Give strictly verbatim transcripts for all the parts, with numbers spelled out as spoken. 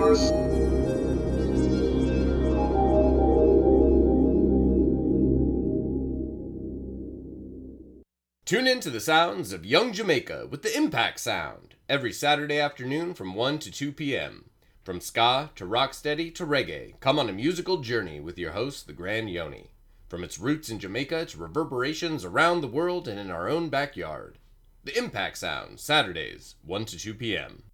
yours. Tune in to the sounds of Young Jamaica with the Impact Sound every Saturday afternoon from one to two p.m. From ska to rocksteady to reggae, come on a musical journey with your host, the Grand Yoni. From its roots in Jamaica to reverberations around the world and in our own backyard. The Impact Sound, Saturdays, one to two p.m.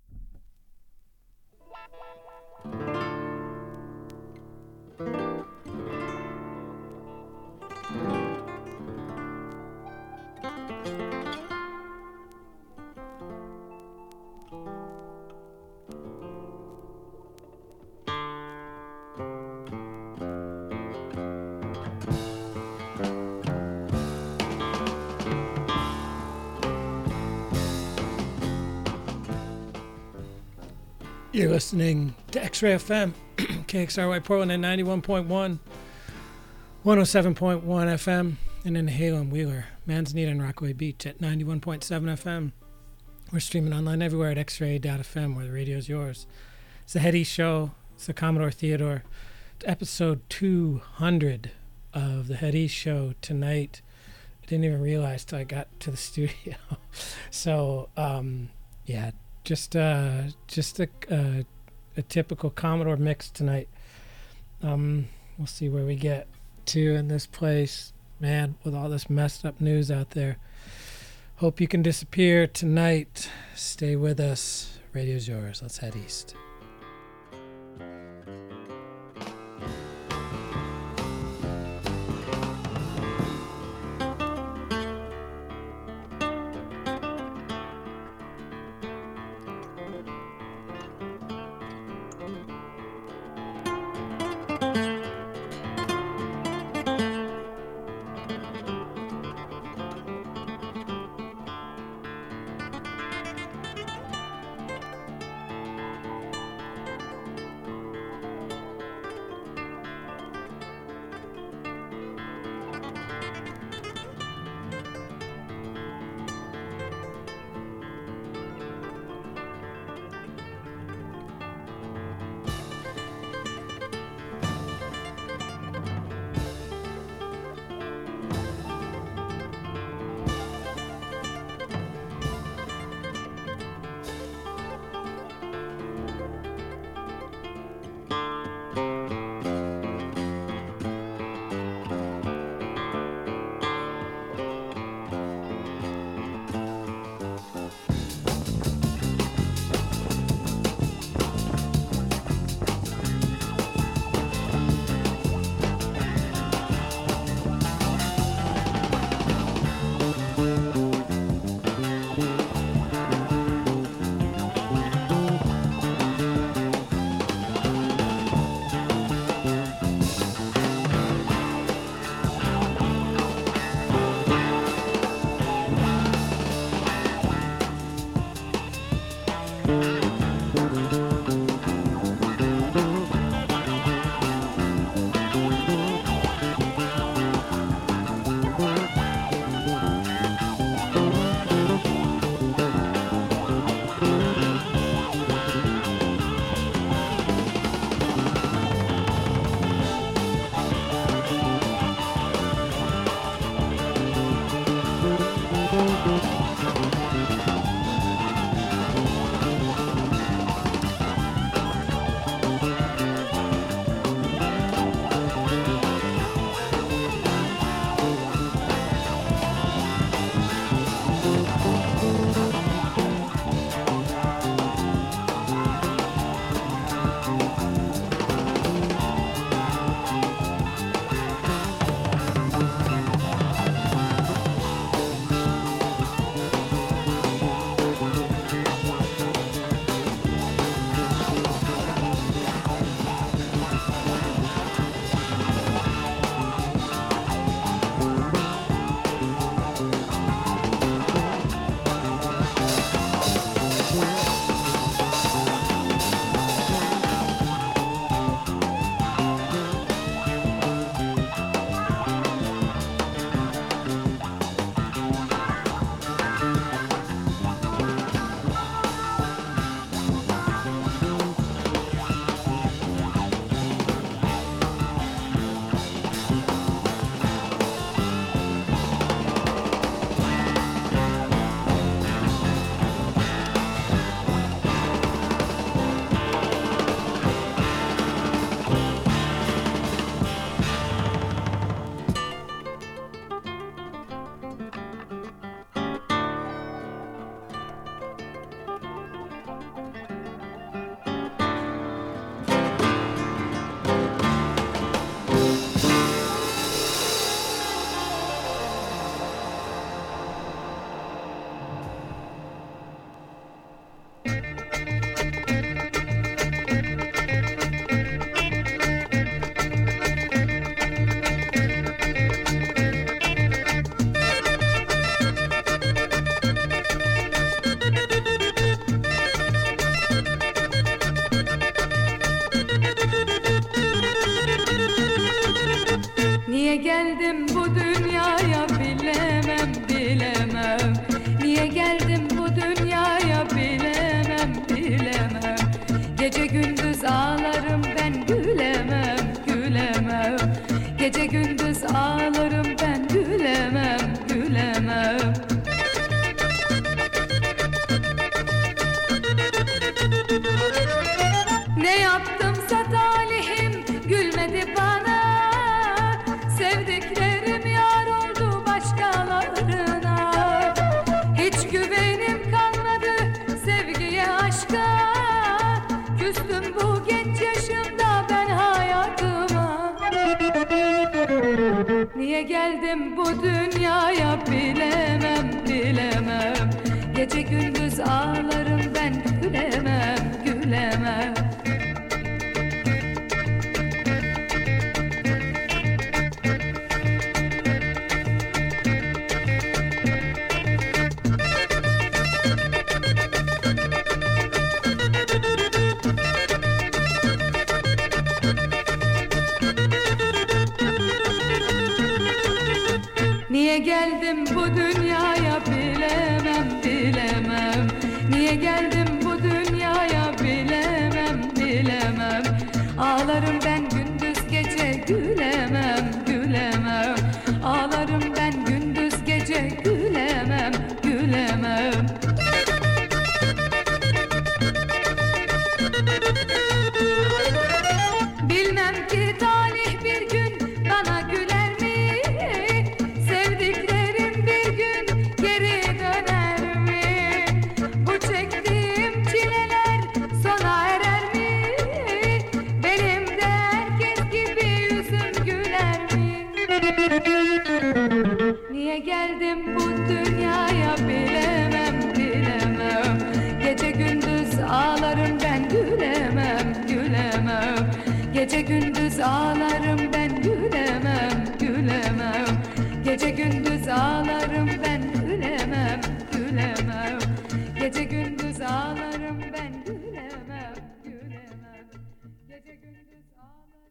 You're listening to X-Ray F M, K X R Y Portland at ninety-one point one, one oh seven point one F M, and in Halem, Wheeler, Manzanita, and Rockaway Beach at ninety-one point seven F M. We're streaming online everywhere at x ray dot f m, where the radio's yours. It's the Head East Show. It's the Commodore Theodore. It's episode two hundred of the Head East Show tonight. I didn't even realize till I got to the studio. so, um, yeah. Just uh, just a, uh, a typical Commodore mix tonight. Um, we'll see where we get to in this place. Man, with all this messed up news out there. Hope you can disappear tonight. Stay with us. Radio's yours. Let's head east. geldim bu dünyaya bilemem bilemem. Niye geldim bu dünyaya bilemem bilemem. Gece gündüz ağlarım ben gülemem gülemem. Gece gündüz ağlarım ben gülemem gülemem. Ne yaptımsa talihim gülmedi bana. Sevdiklerim yar oldu başkalarına. Hiç güvenim kalmadı sevgiye aşka. Küstüm bu genç yaşımda ben hayatıma. Niye geldim bu dünyaya bilemem bilemem. Gece gündüz ağlarım ben gülemem gülemem. Niye geldim bu dünyaya bilemem bilemem. Niye geldim bu dünyaya bilemem bilemem. Ağlarım ben gündüz gece gülemem gülemem. Ağlarım ben gündüz gece gülemem gülemem. Bilmem ki talih bir gün bana güler mi? Sevdiklerim bir gün geri döner mi? Bu çektiğim çileler sona erer mi? Benim de herkes gibi yüzüm güler mi? Niye geldim bu dünyaya bilemem bilemem. Gece gündüz ağlarım ben gülemem gülemem. Gece gündüz ağlarım ben gülemem gülemem. Gece gündüz ağlarım ben gülemem gülemem. Gece gündüz ağlarım ben gülemem gülemem. Gece gündüz ağlarım.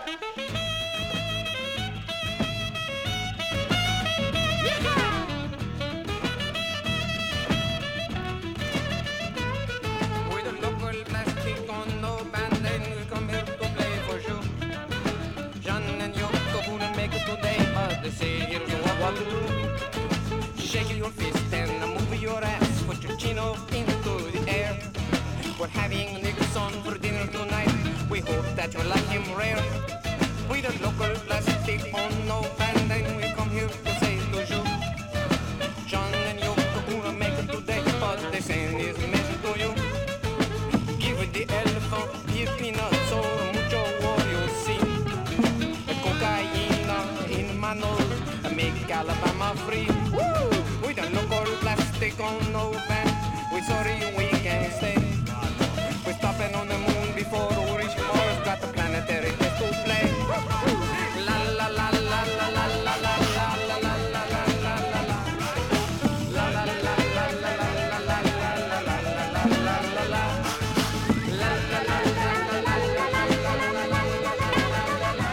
With a local plastic on no band, and we come here to play for sure. John and Yoko couldn't make it today, but they say here's what to do. Shake your fist and move your ass, put your chin up into the air. We're having Nixon for dinner tonight. We hope that you like him rare. With a local plastic on no band, and we come here to say bonjour. John and Yoko couldn't make it today, but they say it's meant to you. Give the elephant his peanuts or mucho war you'll see. Cocaine in my nose, make Alabama free. Woo! With a local plastic on no band, we sorry we can't stay. We're stopping on the moon before we reach Mars. Got the planetary test to play. La la la la la la la la la la la la la la la la. La la la la la la la la la la la la la la la. La la la la la la la la la la la la.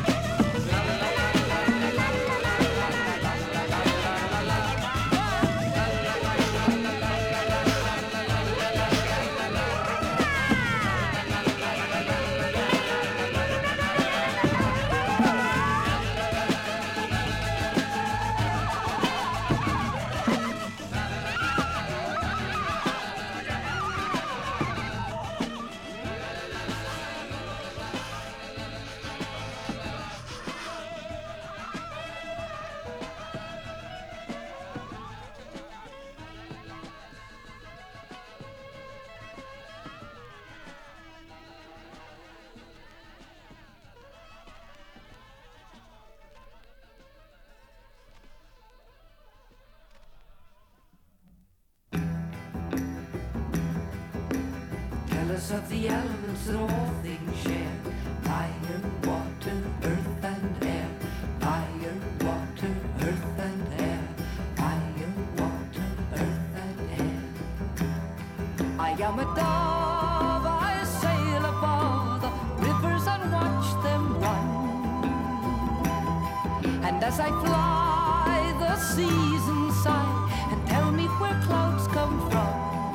Tell us of the elements that all things share. Fire, water, earth and air. Fire, water, earth and air. Fire, water, earth and air. I am a dove, I sail above the rivers and watch them run. And as I fly, the seasons sigh and tell me where clouds come from.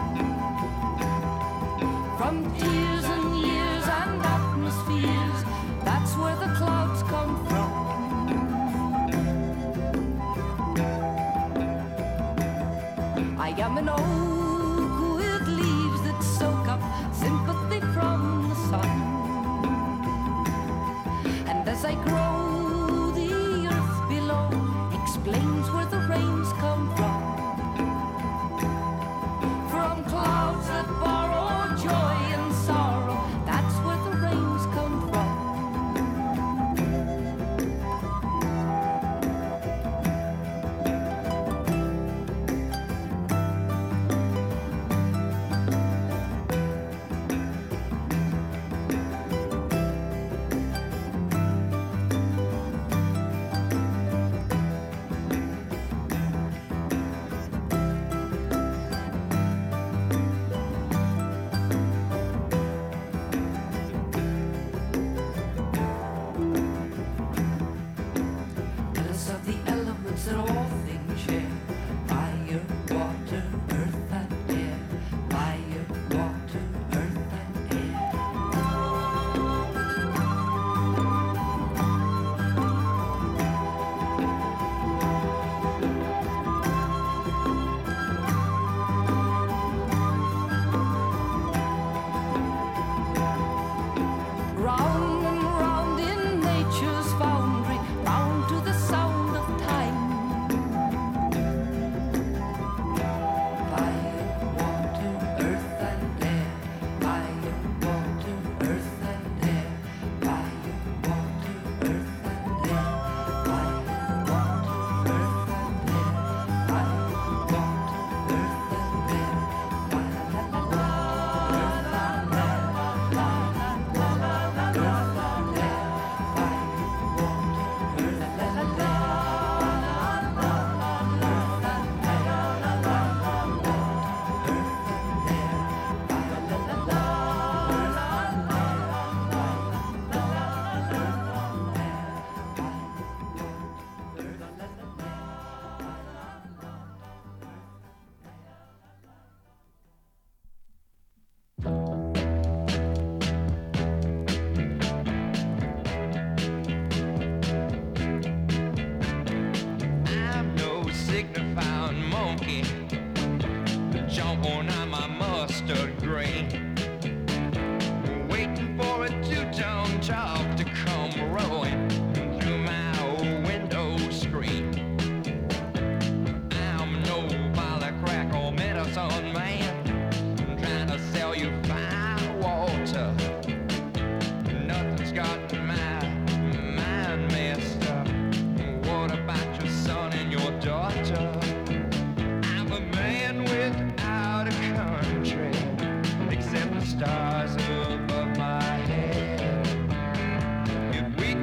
From tears and years and atmospheres, that's where the clouds come from. I am an oak with leaves that soak up sympathy from the sun. And as I grow, the earth below explains where the rains come from. From clouds that borrow joy and sorrow, that's where the rains come from.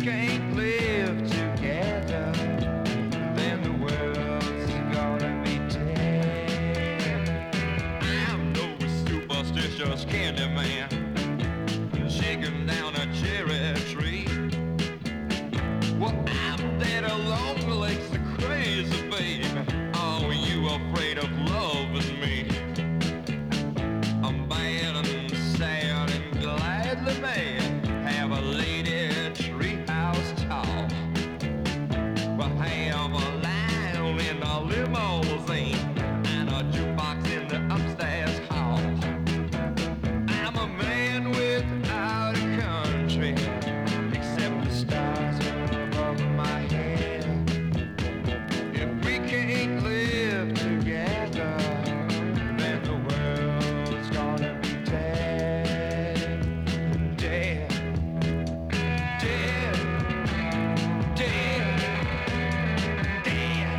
can't live together, then the world's gonna be dead. I'm no superstitious candy man, shaking down a cherry tree. Well, I'm dead alone, like the crazy baby. Are you afraid of loving me? I'm bad and sad and gladly mad. Have a lady treehouse tall. Well, have a lion in a limousine and a jukebox in the upstairs hall. I'm a man without a country, except the stars above my head. If we can't live together, then the world's gonna be dead. Dead. Dead. Dead. Dead.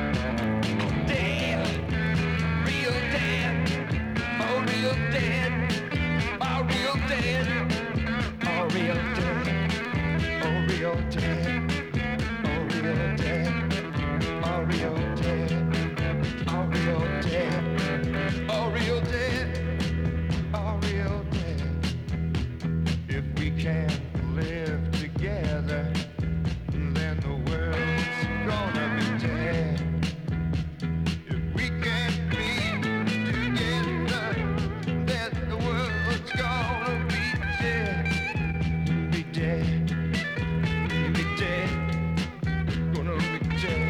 Dead. Real dead. Oh, real dead. Oh, real dead. Oh, real dead. Oh, real dead. Oh, real dead. Oh, real dead. Oh, real dead. Oh, real dead. Oh, real dead. If we can't live together, then the world's gonna be dead. If we can't be together, then the world's gonna be dead. Be dead. Be dead. Gonna be dead.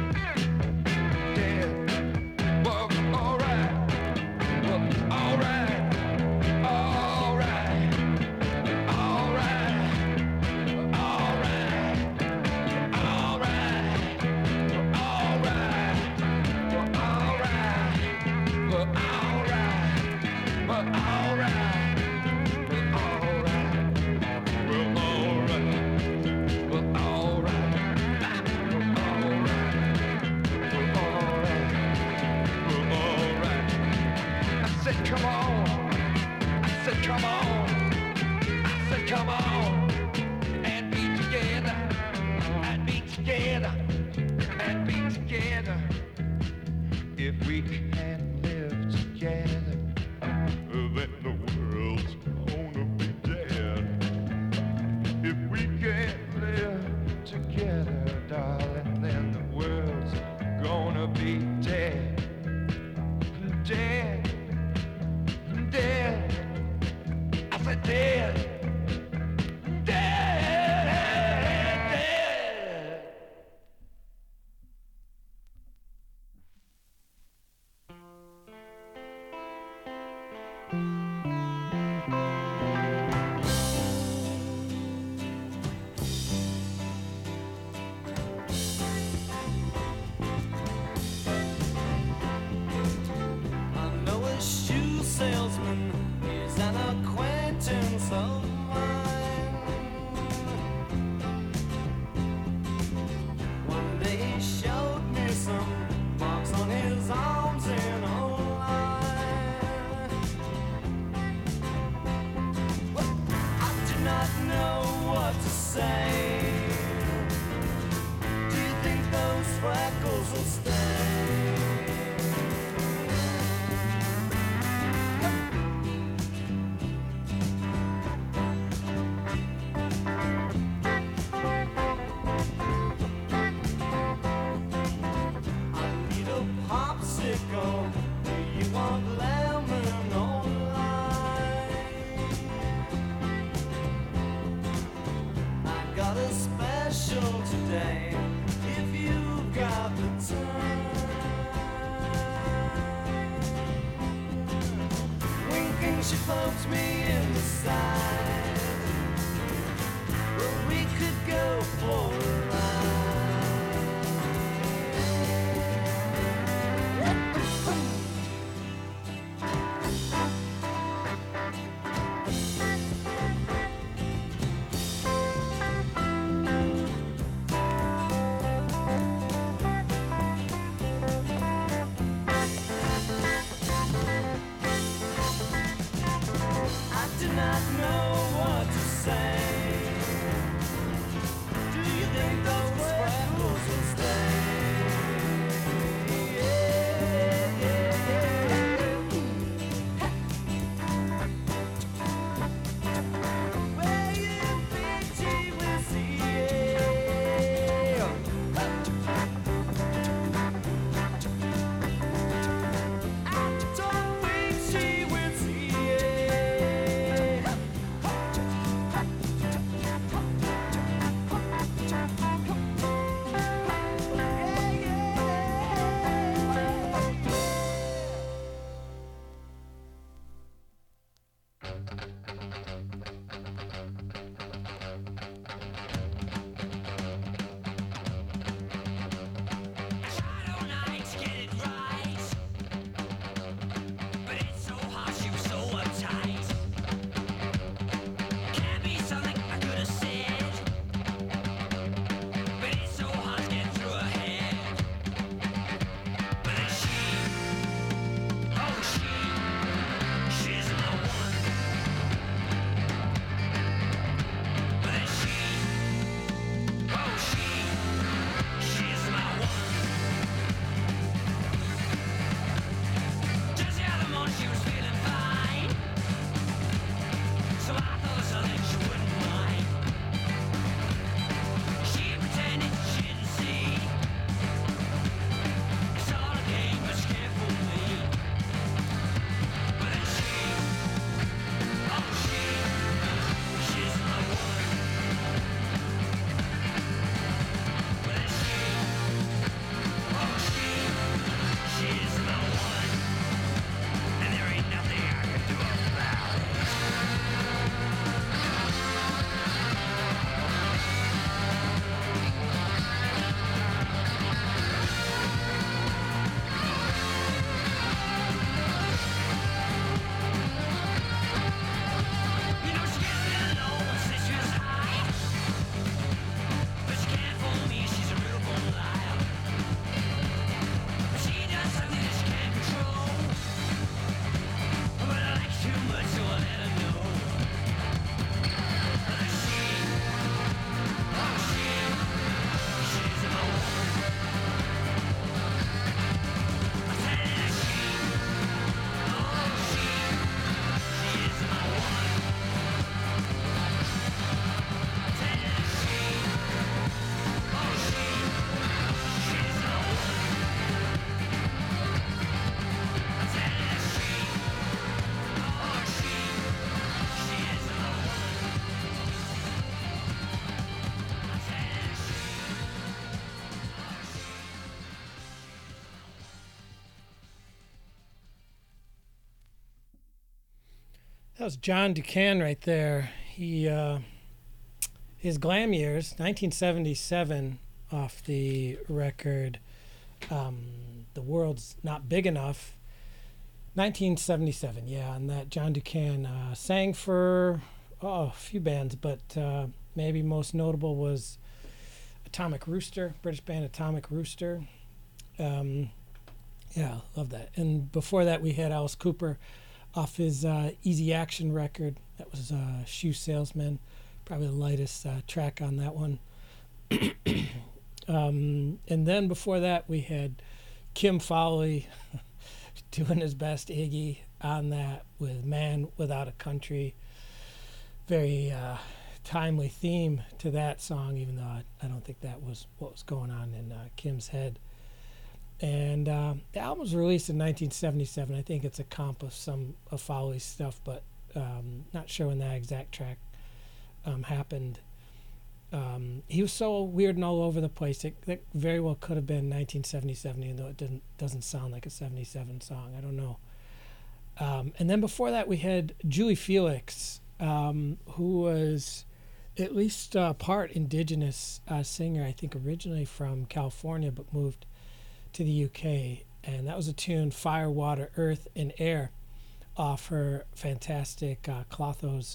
Dead. Well, alright. Well, alright. Alright. Alright. Alright. Alright. Alright. Well, alright. Well, alright. Well, alright. Well, alright. Well, alright. Well, alright. Well, alright. Well, alright. Well, alright. I said, come on. I said, come on. I said, come on. And be together. And be together. And be together. If we can't live together, then the world's gonna be dead. If we can't live together, darling, then the world's gonna be dead. Dead. Dead. I said dead. Dead. Dead. I know a shoe salesman is an acquaintance of mine. One day he showed me some marks on his arms in a line. Well, I do not know what to say. Do you think those freckles will stay? I need a popsicle. Do you want lemon or lime? I got a special today. If you've got the time. Winking, she poked me in the side. Well, we could go for a I do not know That was John Ducan right there. He uh, his glam years, nineteen seventy-seven, off the record um, "The World's Not Big Enough." nineteen seventy-seven, yeah, and that John Ducan uh, sang for oh, a few bands, but uh, maybe most notable was Atomic Rooster, British band Atomic Rooster. Um, yeah, love that. And before that, we had Alice Cooper off his uh, Easy Action record. That was uh, Shoe Salesman, probably the lightest uh, track on that one. um, and then before that, we had Kim Fowley doing his best Iggy on that with Man Without a Country. Very uh, timely theme to that song, even though I, I don't think that was what was going on in uh, Kim's head. And uh, the album was released in nineteen seventy-seven. I think it's a comp of some of Fowley's stuff, but um, not sure when that exact track um, happened. Um, he was so weird and all over the place. It, it very well could have been nineteen seventy-seven, even though it didn't doesn't sound like a seventy-seven song. I don't know. Um, and then before that, we had Julie Felix, um, who was at least uh, part indigenous uh, singer, I think originally from California, but moved to the U K. And that was a tune, Fire, Water, Earth, and Air, off her fantastic uh, Clothos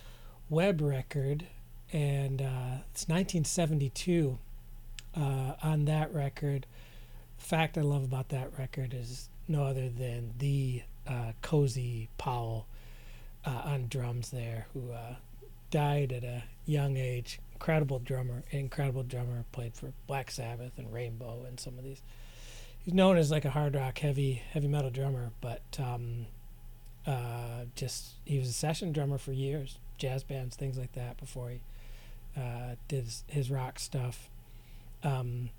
Web record. And uh, it's nineteen seventy-two uh, on that record. The fact I love about that record is no other than the uh, Cozy Powell uh, on drums there, who uh, died at a young age. Incredible drummer, incredible drummer, played for Black Sabbath and Rainbow and some of these. He's known as like a hard rock, heavy, heavy metal drummer, but um, uh, just he was a session drummer for years, jazz bands, things like that, before he uh, did his, his rock stuff, um,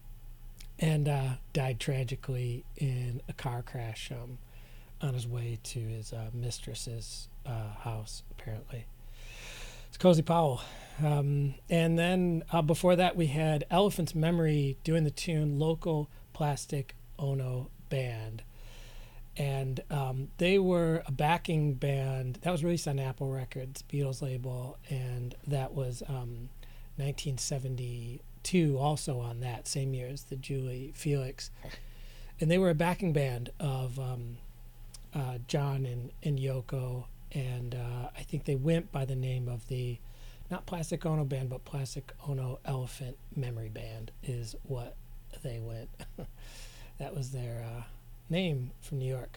and uh, died tragically in a car crash um, on his way to his uh, mistress's uh, house, apparently. It's Cozy Powell. Um, and then uh, before that, we had Elephant's Memory doing the tune Local Plastic Ono Band. And um, they were a backing band that was released on Apple Records, Beatles label, and that was um, nineteen seventy-two, also on that same year as the Julie Felix. And they were a backing band of um, uh, John and, and Yoko, and uh, I think they went by the name of the, not Plastic Ono Band, but Plastic Ono Elephant Memory Band is what they went. That was their uh, name from New York.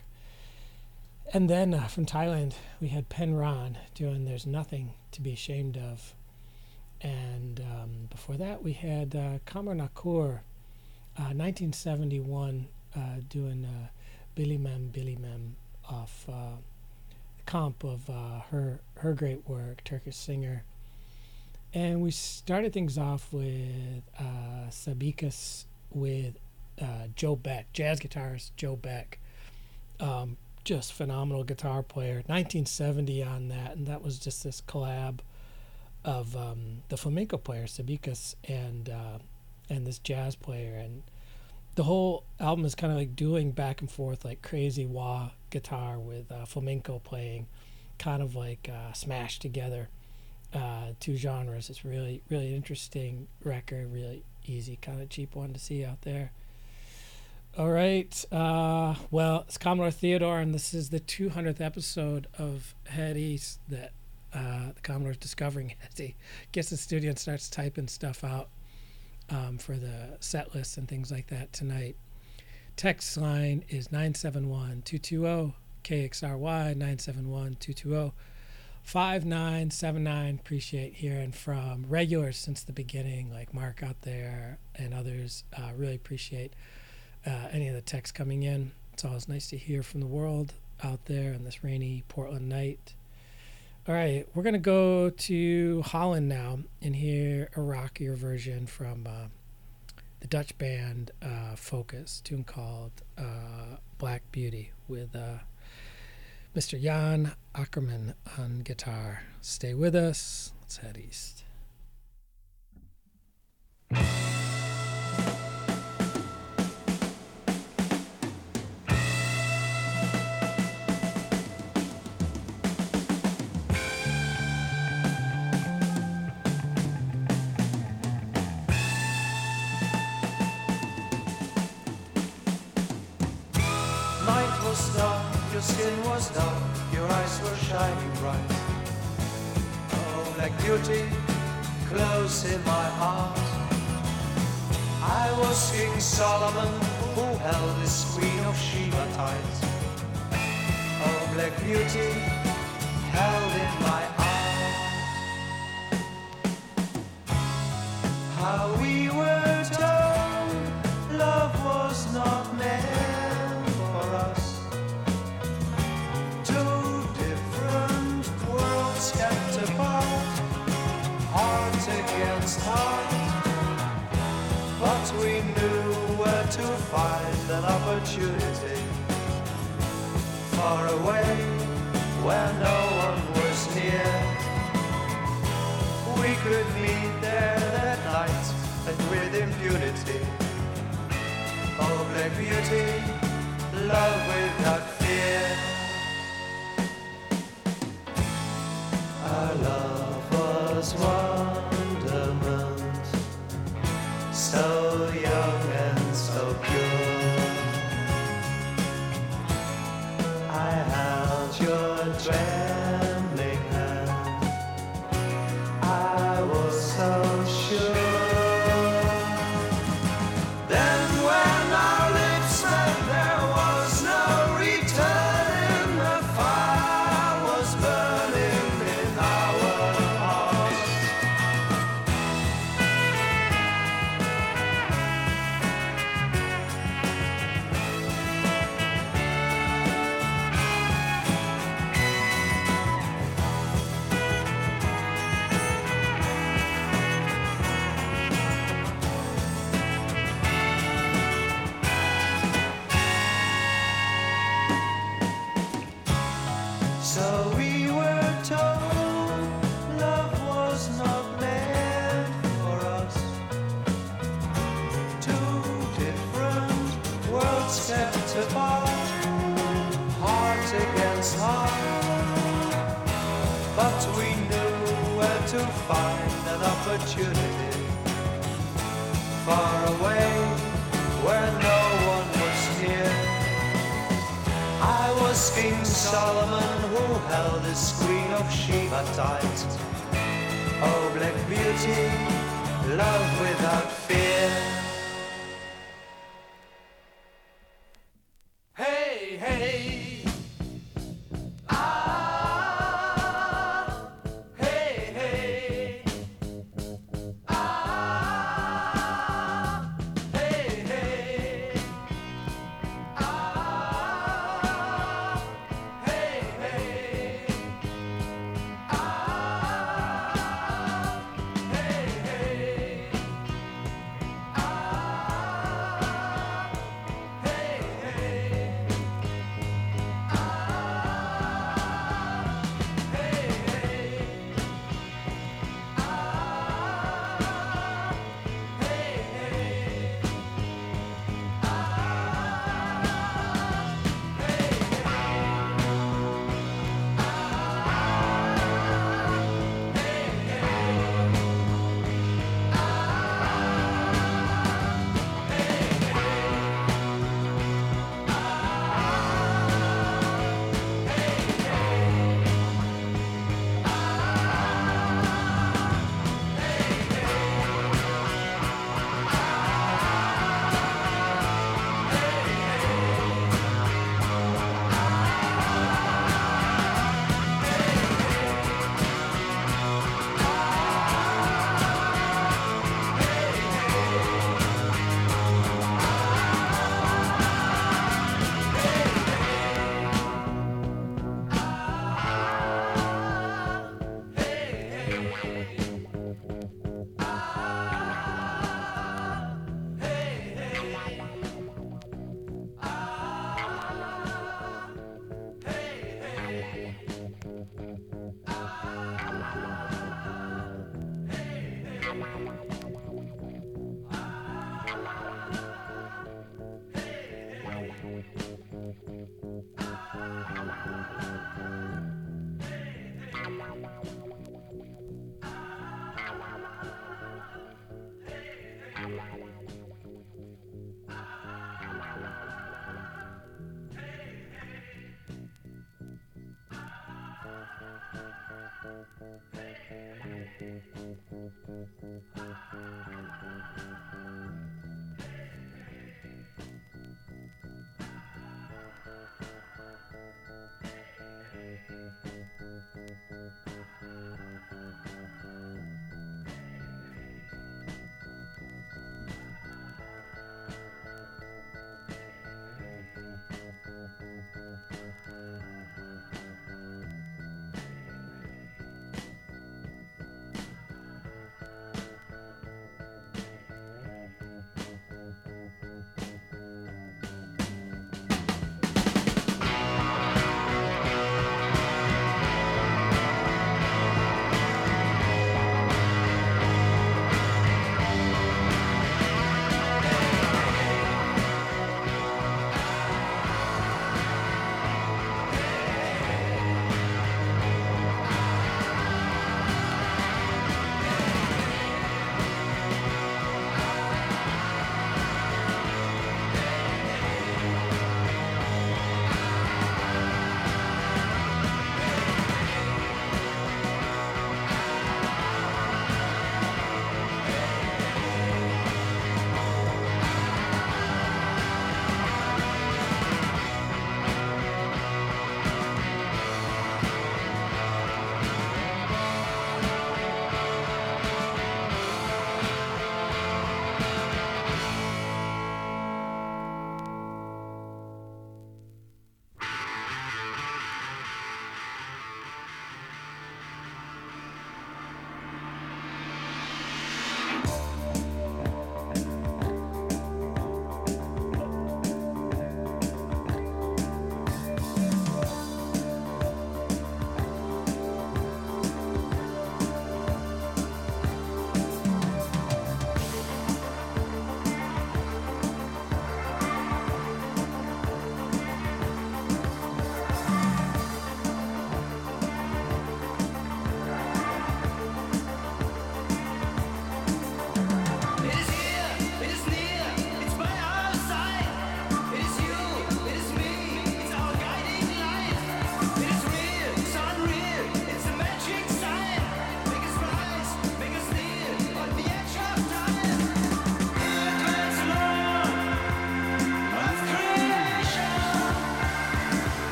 And then uh, from Thailand, we had Penran doing There's Nothing to Be Ashamed Of. And um, before that, we had uh, Kamar Nakur, uh, nineteen seventy-one, uh, doing uh, Billy Mem, Billy Mem off uh, the comp of uh, her, her great work, Turkish singer. And we started things off with uh, Sabikas with uh, Joe Beck, jazz guitarist Joe Beck. Um, just phenomenal guitar player. nineteen seventy on that, and that was just this collab of um, the flamenco player Sabikas and uh, and this jazz player, and the whole album is kind of like dueling back and forth, like crazy wah guitar with uh, flamenco playing, kind of like uh, smashed together. Uh, two genres. It's really, really interesting record, really easy, kind of cheap one to see out there. All right. Uh, well, it's Commodore Theodore, and this is the two hundredth episode of Head East that uh, the Commodore's discovering as he gets in the studio and starts typing stuff out um, for the set lists and things like that tonight. Text line is nine seven one, two two zero, K X R Y, nine seven one, two two zero, five nine seven nine. Appreciate hearing from regulars since the beginning, like Mark out there and others. Uh, really appreciate uh, any of the texts coming in. It's always nice to hear from the world out there on this rainy Portland night. All right, we're going to go to Holland now and hear a rockier version from uh, the Dutch band uh, Focus, a tune called uh, Black Beauty with uh, Mister Jan Ackerman on guitar. Stay with us. Let's head east. was dark, your skin was dark, your eyes were shining bright. Oh, black beauty, close in my heart. I was King Solomon, who held his queen of Sheba tight. Oh, black beauty, held in my arms. How we were told love was not meant for us. Two different worlds kept apart, heart against heart. But we knew where to find an opportunity, far away where no one was near. We could meet there that night and with impunity. Oh, black beauty, love without fear. Our love was wonderment, so young and so pure. I held your trembling hand, I was so sure. Then when our lips met, there was no return. The fire was burning in our hearts. So we were told love was not meant for us. Two different worlds kept apart, heart against heart. But we knew where to find an opportunity, far away where no one was near. I was King Solomon, who held his queen of Sheba tight. Oh, black beauty, love without fear. Hey, hey, ah, hey, hey, ah, hey, hey. Hey, hey,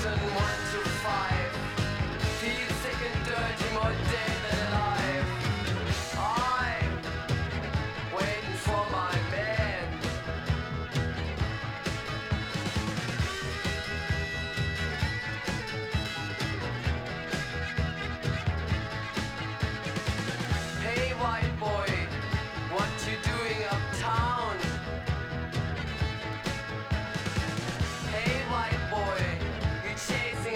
season one to five. Feel sick and dirty, more dead than alive. I'm waiting for my man. Hey white boy, what you doing uptown? Hey white boy, you chasing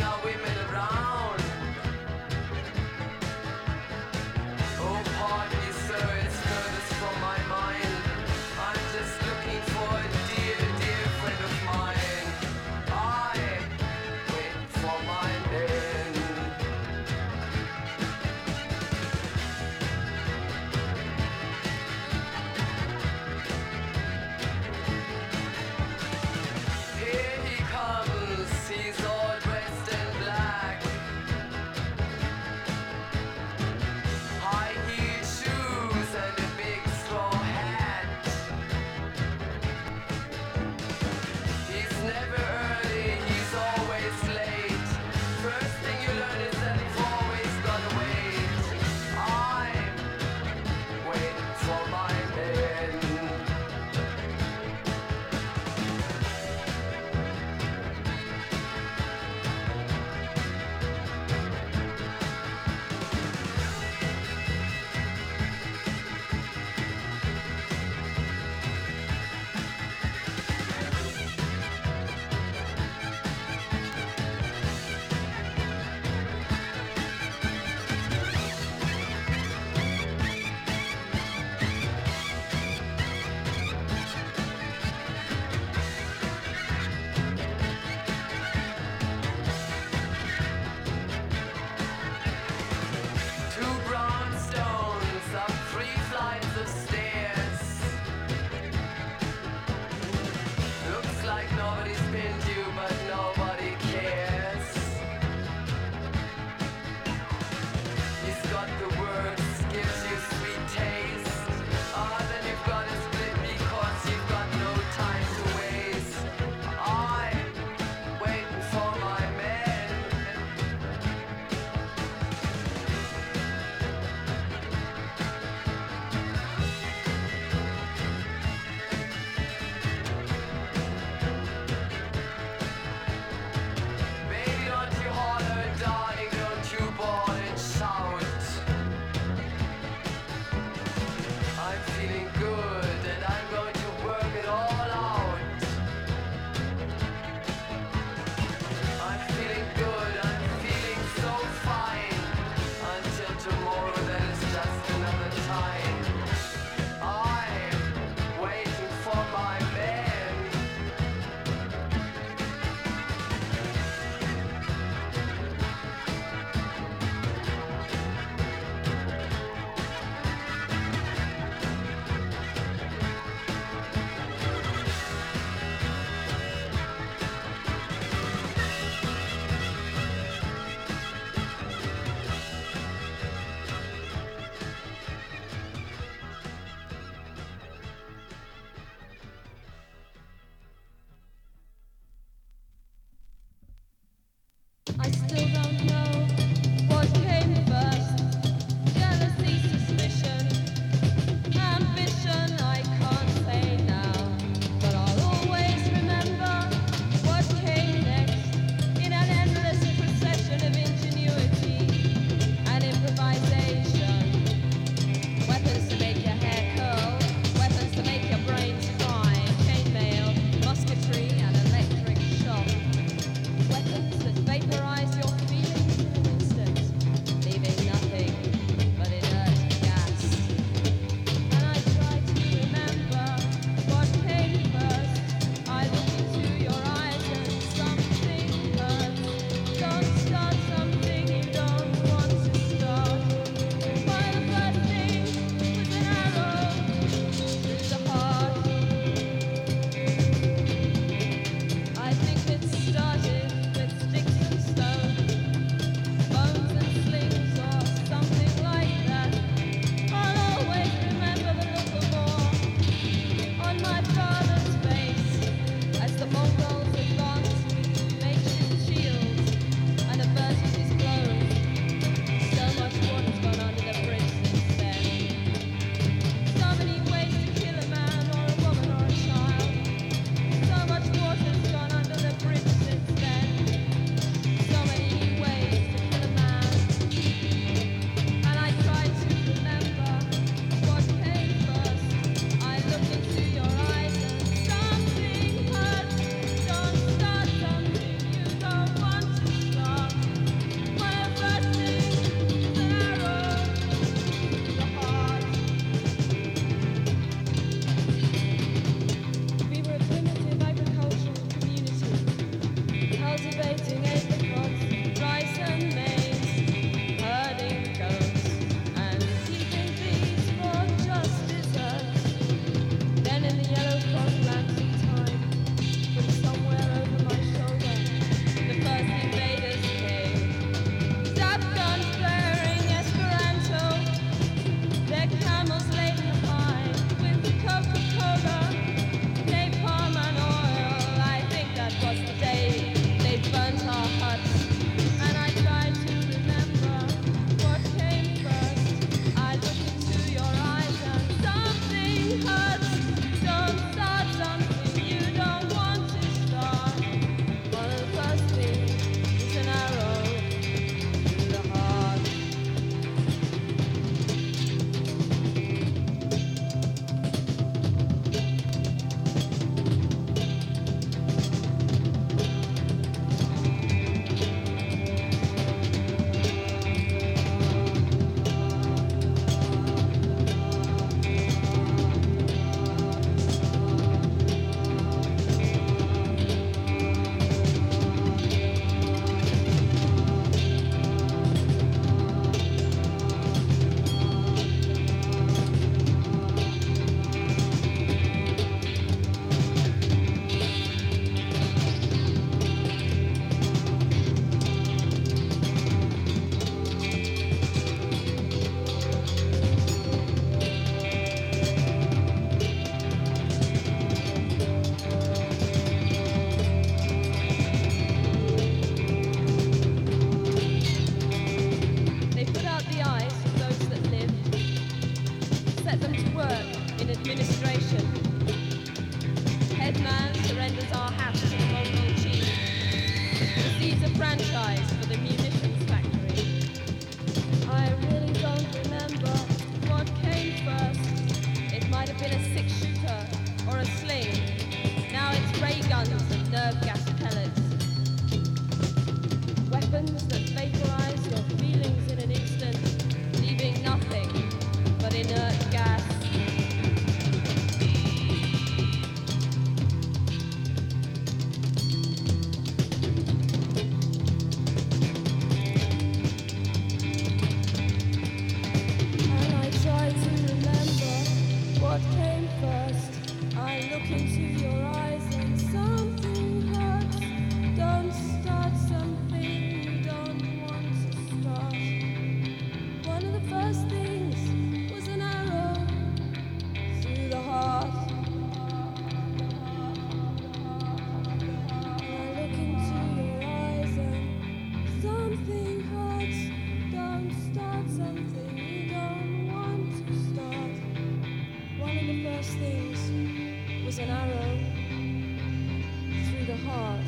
something hurts, don't start something you don't want to start. One of the first things was an arrow through the heart.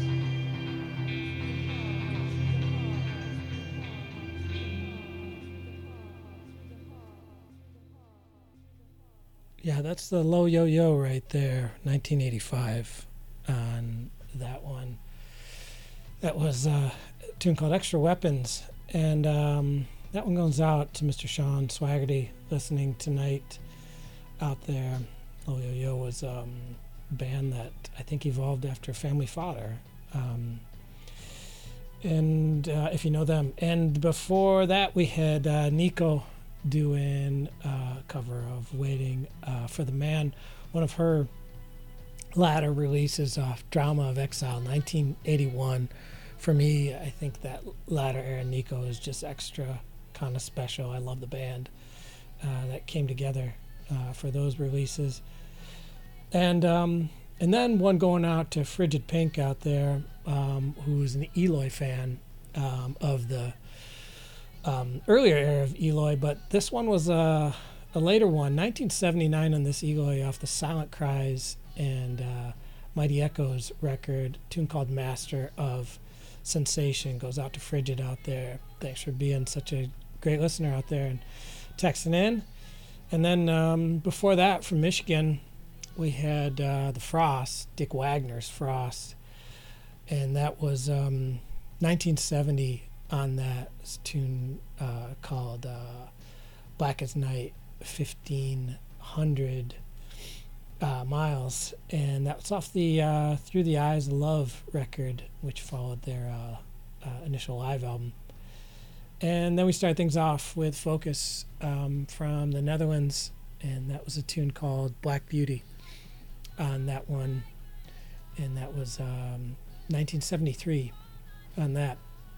Yeah, that's the Low Yo Yo right there, nineteen eighty-five on that one. That was uh, a tune called Extra Weapons, and um, that one goes out to Mister Sean Swaggerty listening tonight out there. Low Yo Yo was um, a band that I think evolved after Family Fodder, um, and uh, if you know them. And before that, we had uh, Nico doing a cover of Waiting uh, for the Man, one of her latter releases off Drama of Exile, nineteen eighty-one. For me, I think that latter era Nico is just extra kind of special. I love the band uh, that came together uh, for those releases. And um, and then one going out to Frigid Pink out there, um, who's an Eloy fan um, of the Um, earlier era of Eloy, but this one was a, a later one, nineteen seventy-nine on this Eloy off the Silent Cries and uh, Mighty Echoes record, a tune called Master of Sensation. Goes out to Frigid out there. Thanks for being such a great listener out there and texting in. And then um, before that, from Michigan, we had uh, the Frost, Dick Wagner's Frost, and that was um, nineteen seventy on that tune uh, called uh, Black as Night, fifteen hundred uh, miles, and that was off the uh, Through the Eyes of Love record, which followed their uh, uh, initial live album. And then we started things off with Focus um, from the Netherlands, and that was a tune called Black Beauty on that one, and that was um, nineteen seventy-three on that.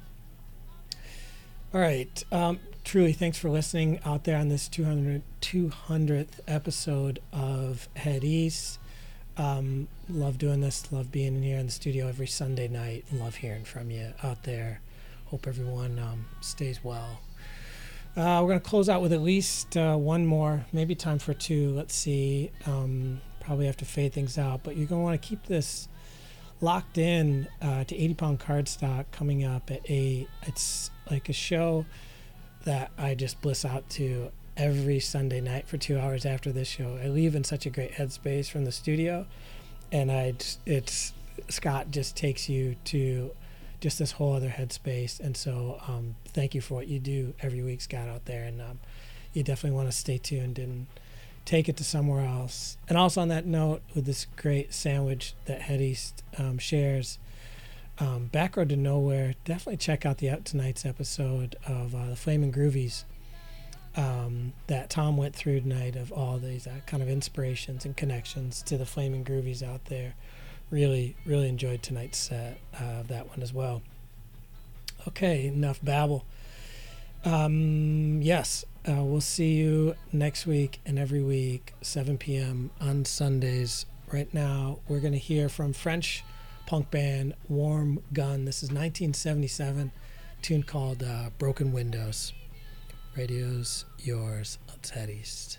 All right. Um, truly, thanks for listening out there on this two hundredth episode of Head East. Um, love doing this. Love being in here in the studio every Sunday night. Love hearing from you out there. Hope everyone um, stays well. Uh, we're going to close out with at least uh, one more, maybe time for two. Let's see. Um, probably have to fade things out, but you're going to want to keep this locked in uh, to eighty pound cardstock coming up at eight. It's like a show that I just bliss out to every Sunday night for two hours after this show. I leave in such a great headspace from the studio, and I just, it's Scott just takes you to just this whole other headspace. And so um, thank you for what you do every week, Scott, out there. And um, you definitely want to stay tuned and take it to somewhere else. And also on that note, with this great sandwich that Head East um, shares, um, Back Road to Nowhere, definitely check out the Out Tonight's episode of uh, the Flamin' Groovies um, that Tom went through tonight, of all these uh, kind of inspirations and connections to the Flamin' Groovies out there. Really, really enjoyed tonight's set of uh, that one as well. Okay, enough babble. Um, yes, uh, we'll see you next week and every week, seven p.m. on Sundays. Right now, we're going to hear from French punk band Warm Gun. This is nineteen seventy-seven, a tune called uh, Broken Windows. Radio's yours. Let's head east.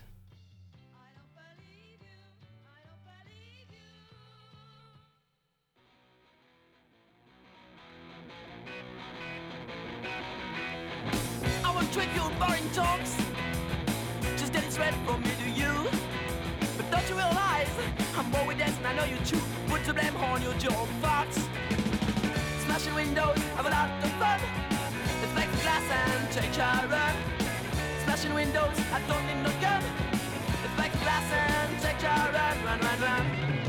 Trivial, boring talks, just that it's read from me to you. But don't you realize I'm more with this and I know you too. Put the blame on your job thoughts. Smashing windows, have a lot of fun. Let's break the glass and take a run. Smashing windows, I don't need no gun. Let's break the glass and take a run, run, run, run.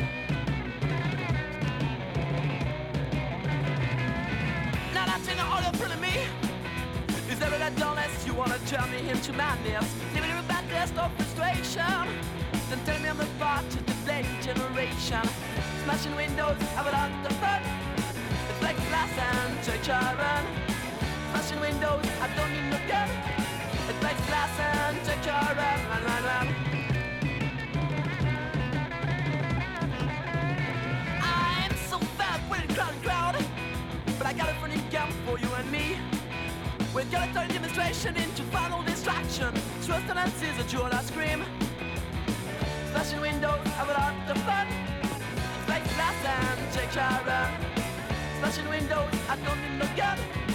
Now that's in the order for me. Is there a dullness you wanna turn me into madness? Leave me with bad test of frustration. Then tell me I'm a part of the blame generation. Smashing windows, have a lot of fun. Let's break glass and take a run. Smashing windows, I don't need no gun. Let's break glass and take a run, run, run, run. I'm so fat with a crowded crowd, but I got a funny gun for you and me. We're gonna turn demonstration into final distraction. Sustenance is a jewel I scream. Smashing windows, have a lot of fun. Break glass and take a run. Smashing windows, I don't need no gun.